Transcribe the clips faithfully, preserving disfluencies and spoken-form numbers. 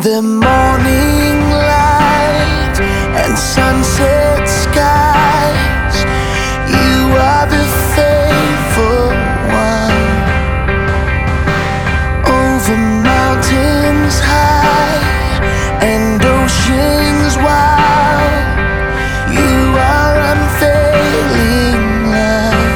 the morning light and sunset skies, you are the faithful one. Over mountains high and oceans wide, you are unfailing love.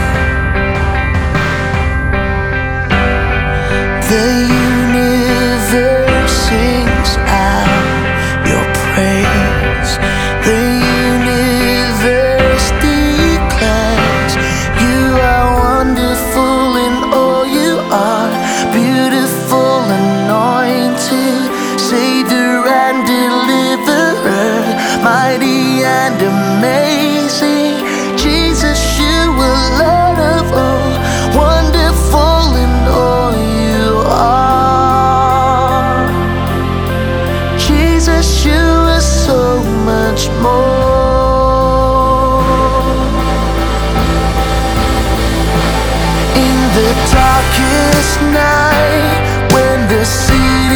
The universe sings out your praise. The universe declares you are wonderful in all you are, beautiful, anointed, Savior and deliverer, mighty and amazing. Jesus, you are Lord of all, wonderful in all you are. Jesus, you are so much more. In the darkest night, when the city